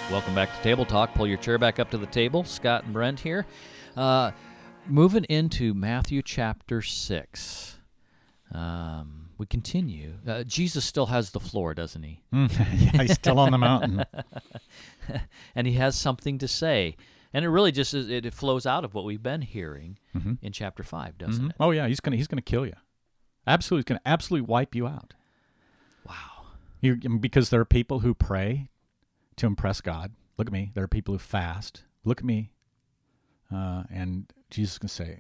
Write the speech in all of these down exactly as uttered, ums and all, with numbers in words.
Welcome back to Table Talk. Pull your chair back up to the table. Scott and Brent here. Uh, moving into Matthew chapter six. Um, we continue. Uh, Jesus still has the floor, doesn't he? Yeah, he's still on the mountain. And he has something to say. And it really just is, it, it flows out of what we've been hearing Mm-hmm. in chapter five, doesn't Mm-hmm. it? Oh, yeah, he's going to he's gonna kill you. Absolutely, he's going to absolutely wipe you out. Wow. You, because there are people who pray to impress God. Look at me. There are people who fast. Look at me. Uh, and Jesus can say,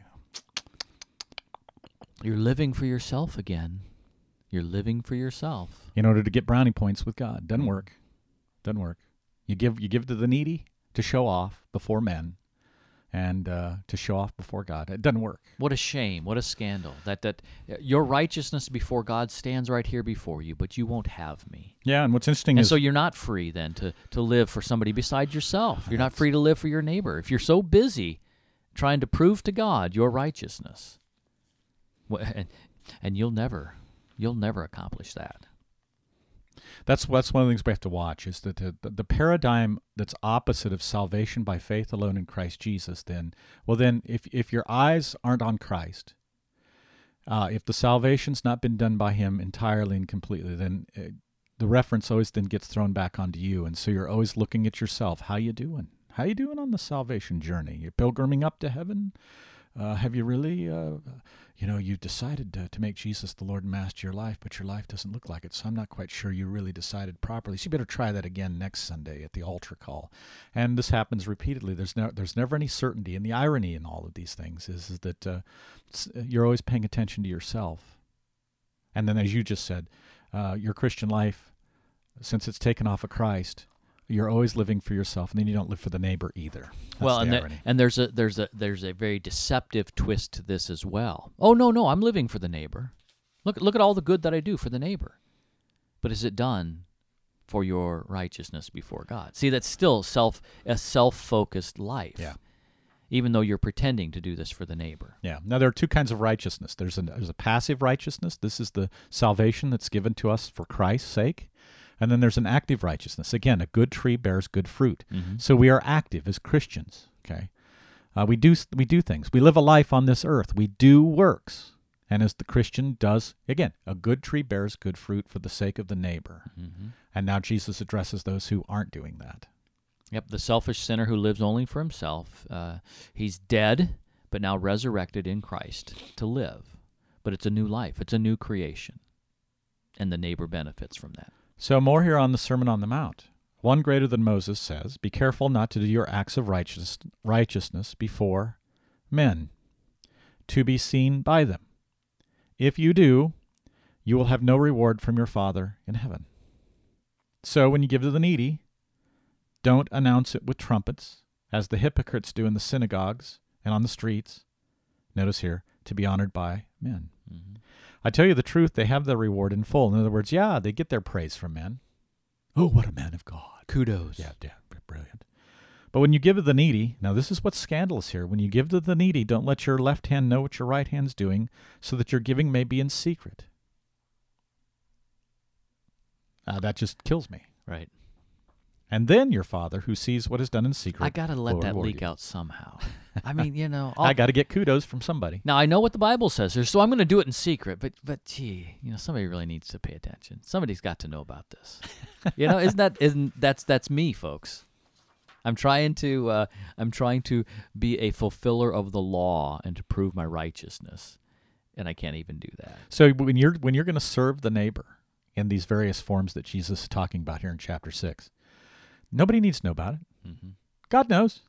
You're living for yourself again. You're living for yourself. in order to get brownie points with God. Doesn't work. Doesn't work. You give you give to the needy to show off before men, and uh, to show off before God. It doesn't work. What a shame. What a scandal. That that your righteousness before God stands right here before you, but you won't have me. Yeah, and what's interesting And is so you're not free then to, to live for somebody besides yourself. You're not free to live for your neighbor. If you're so busy trying to prove to God your righteousness, wh- and, and you'll never, you'll never accomplish that. That's that's one of the things we have to watch, is that the, the, the paradigm that's opposite of salvation by faith alone in Christ Jesus, then, well then, if if your eyes aren't on Christ, uh, if the salvation's not been done by him entirely and completely, then uh, the reference always then gets thrown back onto you, and so you're always looking at yourself. How you doing? How you doing on the salvation journey? You're pilgriming up to heaven? Uh, have you really, uh, you know, you decided to, to make Jesus the Lord and Master of your life, but your life doesn't look like it, so I'm not quite sure you really decided properly. So you better try that again next Sunday at the altar call. And this happens repeatedly. There's no, there's never any certainty. And the irony in all of these things is, is that uh, you're always paying attention to yourself. And then, as you just said, uh, your Christian life, since it's taken off of Christ, you're always living for yourself, and then you don't live for the neighbor either. That's well, the and, the, irony. and there's a there's a there's a very deceptive twist to this as well. Oh no, no, I'm living for the neighbor. Look look at all the good that I do for the neighbor. But is it done for your righteousness before God? See, that's still self a self-focused life. Yeah. Even though you're pretending to do this for the neighbor. Yeah. Now, there are two kinds of righteousness. There's a, there's a passive righteousness. This is the salvation that's given to us for Christ's sake. And then there's an active righteousness. Again, a good tree bears good fruit. Mm-hmm. So we are active as Christians. Okay, uh, we do we do things. We live a life on this earth. We do works. And as the Christian does, again, a good tree bears good fruit for the sake of the neighbor. Mm-hmm. And now Jesus addresses those who aren't doing that. Yep, the selfish sinner who lives only for himself. Uh, he's dead, but now resurrected in Christ to live. But it's a new life. It's a new creation. And the neighbor benefits from that. So more here on the Sermon on the Mount. One greater than Moses says, "Be careful not to do your acts of righteous, righteousness before men, to be seen by them. If you do, you will have no reward from your Father in heaven." So when you give to the needy, don't announce it with trumpets, as the hypocrites do in the synagogues and on the streets. Notice here, to be honored by men. Mm-hmm. I tell you the truth, they have their reward in full. In other words, yeah, they get their praise from men. Oh, what a man of God. Kudos. Yeah, yeah, brilliant. But when you give to the needy, now this is what's scandalous here. When you give to the needy, don't let your left hand know what your right hand's doing, so that your giving may be in secret. Uh, that just kills me. Right. And then your Father, who sees what is done in secret, I got to let will that reward leak you. out somehow. I mean, you know. I got to get kudos from somebody. Now, I know what the Bible says here, so I'm going to do it in secret. But, but gee, you know, somebody really needs to pay attention. Somebody's got to know about this. You know, isn't that isn't that's that's me, folks. I'm trying to uh, I'm trying to be a fulfiller of the law and to prove my righteousness, and I can't even do that. So when you're when you're going to serve the neighbor in these various forms that Jesus is talking about here in chapter six, nobody needs to know about it. Mm-hmm. God knows.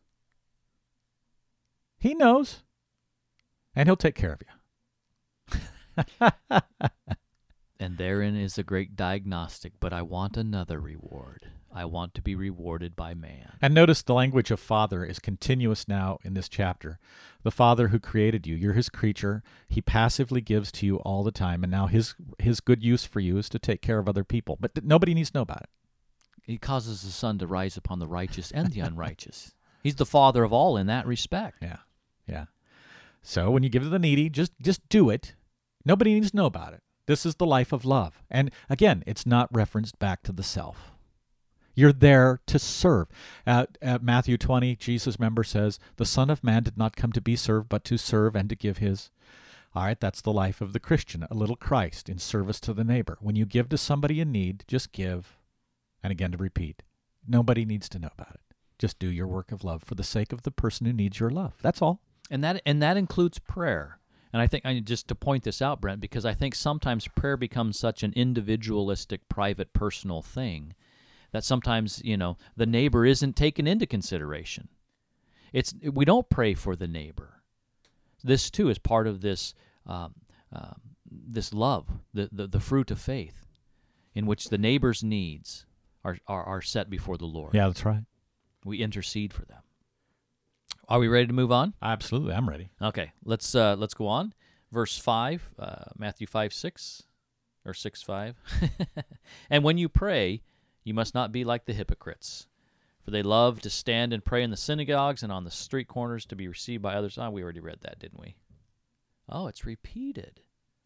He knows. And he'll take care of you. And therein is a great diagnostic, but I want another reward. I want to be rewarded by man. And notice the language of Father is continuous now in this chapter. The Father who created you, you're his creature. He passively gives to you all the time, and now his his good use for you is to take care of other people. But th- nobody needs to know about it. He causes the sun to rise upon the righteous and the unrighteous. He's the Father of all in that respect. Yeah, yeah. So when you give to the needy, just just do it. Nobody needs to know about it. This is the life of love. And again, it's not referenced back to the self. You're there to serve. At, at Matthew twenty, Jesus, remember, says, the Son of Man did not come to be served, but to serve and to give his. All right, that's the life of the Christian, a little Christ in service to the neighbor. When you give to somebody in need, just give. And again, to repeat, nobody needs to know about it. Just do your work of love for the sake of the person who needs your love. That's all. And that and that includes prayer. And I think, I just to point this out, Brent, because I think sometimes prayer becomes such an individualistic, private, personal thing that sometimes, you know, the neighbor isn't taken into consideration. It's we don't pray for the neighbor. This too is part of this um, uh, this love, the, the the fruit of faith, in which the neighbor's needs are, are are set before the Lord. Yeah, that's right. We intercede for them. Are we ready to move on? Absolutely, I'm ready. Okay, let's uh, let's go on. Verse five, uh, Matthew five six, or six five. And when you pray, you must not be like the hypocrites, for they love to stand and pray in the synagogues and on the street corners to be received by others. Oh, we already read that, didn't we? Oh, it's repeated.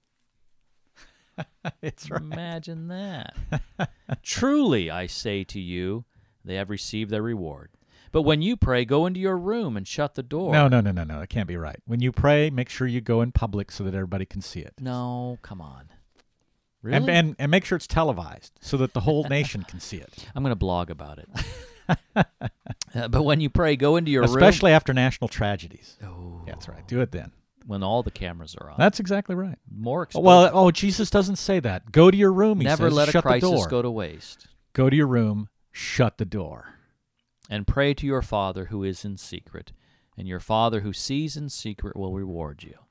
It's right. Imagine that. Truly, I say to you, they have received their reward. But when you pray, go into your room and shut the door. No, no, no, no, no. It can't be right. When you pray, make sure you go in public so that everybody can see it. No, come on. Really? And, and, and make sure it's televised so that the whole nation can see it. I'm going to blog about it. uh, but when you pray, go into your Especially room. Especially after national tragedies. Oh. Yeah, that's right. Do it then. When all the cameras are on. That's exactly right. More exposure. Well, oh, Jesus doesn't say that. Go to your room, he Never says. let a Shut crisis the door. go to waste. Go to your room, shut the door. And pray to your Father who is in secret, and your Father who sees in secret will reward you.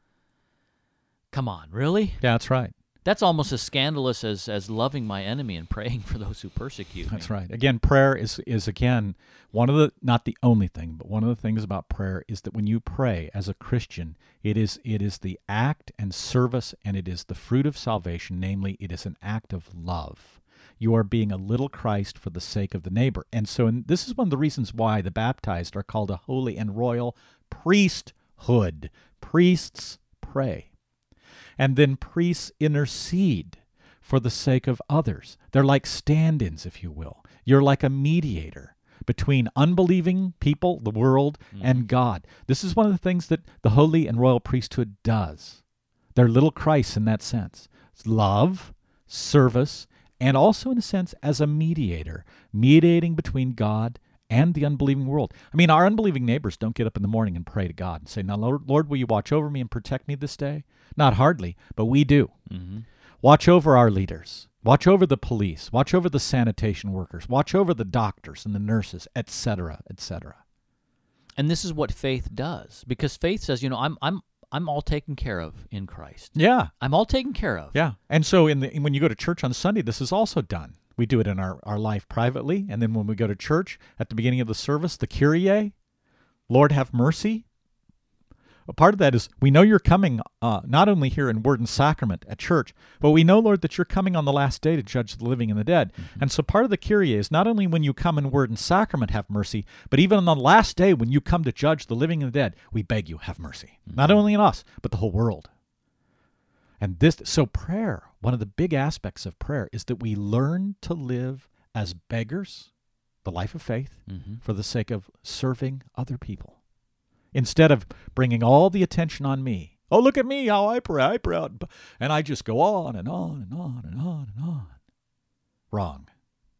Come on, really? Yeah, that's right. That's almost as scandalous as, as loving my enemy and praying for those who persecute That's me. right. Again, prayer is, is, again, one of the, not the only thing, but one of the things about prayer is that when you pray as a Christian, it is it is the act and service, and it is the fruit of salvation, namely, it is an act of love. You are being a little Christ for the sake of the neighbor. And so and this is one of the reasons why the baptized are called a holy and royal priesthood. Priests pray. And then priests intercede for the sake of others. They're like stand-ins, if you will. You're like a mediator between unbelieving people, the world, mm. and God. This is one of the things that the holy and royal priesthood does. They're little Christ in that sense. It's love, service, and also, in a sense, as a mediator, mediating between God and the unbelieving world. I mean, our unbelieving neighbors don't get up in the morning and pray to God and say, now, Lord, Lord will you watch over me and protect me this day? Not hardly, but we do. Mm-hmm. Watch over our leaders. Watch over the police. Watch over the sanitation workers. Watch over the doctors and the nurses, et cetera, et cetera. And this is what faith does, because faith says, you know, I'm I'm I'm all taken care of in Christ. Yeah. I'm all taken care of. Yeah. And so in the, when you go to church on Sunday, this is also done. We do it in our, our life privately, and then when we go to church, at the beginning of the service, the Kyrie, Lord have mercy. A part of that is we know you're coming uh, not only here in word and sacrament at church, but we know, Lord, that you're coming on the last day to judge the living and the dead. Mm-hmm. And so part of the Kyrie is not only when you come in word and sacrament, have mercy, but even on the last day when you come to judge the living and the dead, we beg you, have mercy. Mm-hmm. Not only in us, but the whole world. And this, so prayer, one of the big aspects of prayer is that we learn to live as beggars, the life of faith, mm-hmm. for the sake of serving other people. Instead of bringing all the attention on me. Oh, look at me, how I pray, I pray. And I just go on and on and on and on and on. Wrong.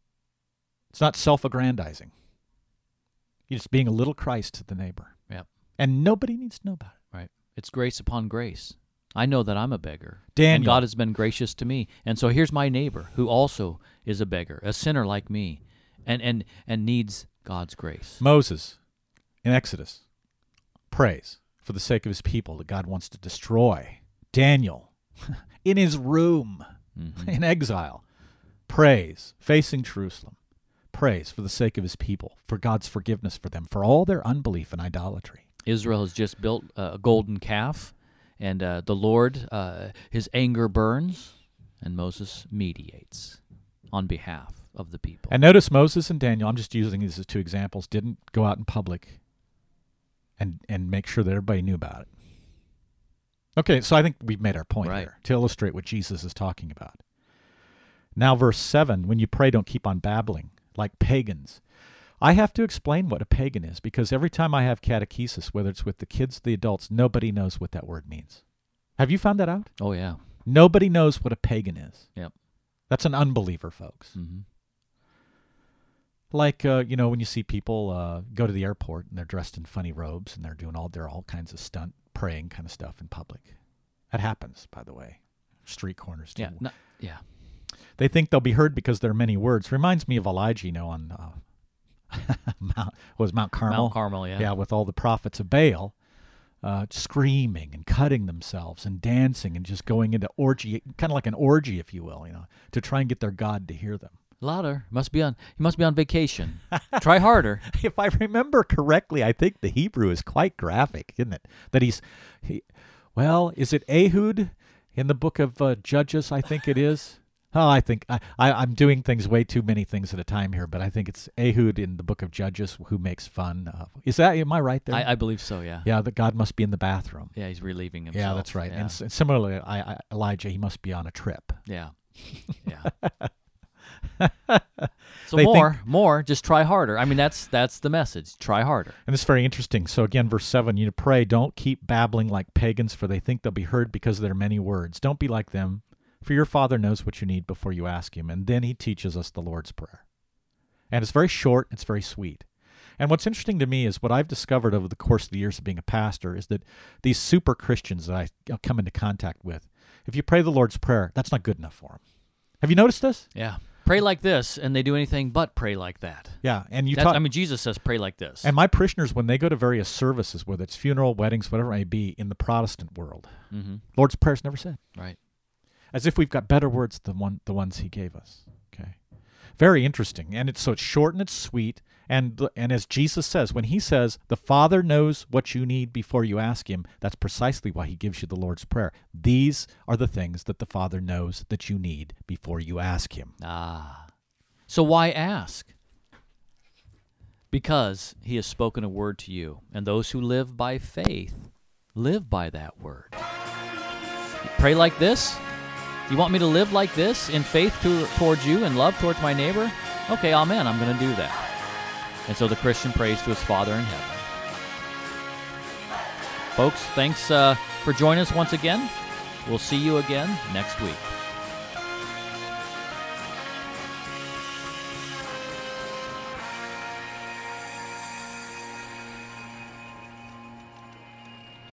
It's not self-aggrandizing. It's being a little Christ to the neighbor. Yep. And nobody needs to know about it. Right. It's grace upon grace. I know that I'm a beggar. Daniel. And God has been gracious to me. And so here's my neighbor who also is a beggar, a sinner like me, and and, and needs God's grace. Moses in Exodus prays for the sake of his people that God wants to destroy. Daniel, in his room, mm-hmm. in exile, prays, facing Jerusalem, prays for the sake of his people, for God's forgiveness for them, for all their unbelief and idolatry. Israel has just built a golden calf, and uh, the Lord, uh, his anger burns, and Moses mediates on behalf of the people. And notice Moses and Daniel, I'm just using these as two examples, didn't go out in public and and make sure that everybody knew about it. Okay, so I think we've made our point right. here to illustrate what Jesus is talking about. Now verse seven, when you pray, don't keep on babbling like pagans. I have to explain what a pagan is because every time I have catechesis, whether it's with the kids or the adults, nobody knows what that word means. Have you found that out? Oh, yeah. Nobody knows what a pagan is. Yep. That's an unbeliever, folks. Mm-hmm. Like, uh, you know, when you see people uh, go to the airport and they're dressed in funny robes and they're doing all, they're all kinds of stunt praying kind of stuff in public. That happens, by the way. Street corners, too. Yeah. No, yeah. They think they'll be heard because there are many words. Reminds me of Elijah, you know, on uh, Mount, was Mount Carmel? Mount Carmel, yeah. Yeah, with all the prophets of Baal uh, screaming and cutting themselves and dancing and just going into orgy, kind of like an orgy, if you will, you know, to try and get their God to hear them. Louder. Must be on. He must be on vacation. Try harder. If I remember correctly, I think the Hebrew is quite graphic, isn't it? That he's, he, well, is it Ehud in the book of uh, Judges? I think it is. Oh, I think I, I, I'm doing things way too many things at a time here, but I think it's Ehud in the book of Judges who makes fun of. Is that, am I right there? I, I believe so, yeah. Yeah, that God must be in the bathroom. Yeah, he's relieving himself. Yeah, that's right. Yeah. And, s- and similarly, I, I, Elijah, he must be on a trip. Yeah. Yeah. So They more, think- more, just try harder. I mean, that's that's the message. Try harder. And it's very interesting. So again, verse seven, you pray, don't keep babbling like pagans, for they think they'll be heard because of their many words. Don't be like them, for your Father knows what you need before you ask him. And then he teaches us the Lord's Prayer. And it's very short, it's very sweet. And what's interesting to me is what I've discovered over the course of the years of being a pastor is that these super Christians that I come into contact with, if you pray the Lord's Prayer, that's not good enough for them. Have you noticed this? Yeah. Pray like this, and they do anything but pray like that. Yeah, and you That's, talk, I mean, Jesus says pray like this. and my parishioners, when they go to various services, whether it's funeral, weddings, whatever it may be, in the Protestant world, Mm-hmm. Lord's Prayer's never said. Right. As if we've got better words than one, the ones he gave us. Okay, very interesting, and it's so it's short and it's sweet, and and as Jesus says, when he says the Father knows what you need before you ask him, that's precisely why he gives you the Lord's Prayer. These are the things that the Father knows that you need before you ask him. Ah. So why ask? Because he has spoken a word to you, and those who live by faith live by that word. You pray like this? You want me to live like this in faith to, towards you and love towards my neighbor? Okay, amen, I'm going to do that. And so the Christian prays to his Father in heaven. Folks, thanks uh, for joining us once again. We'll see you again next week.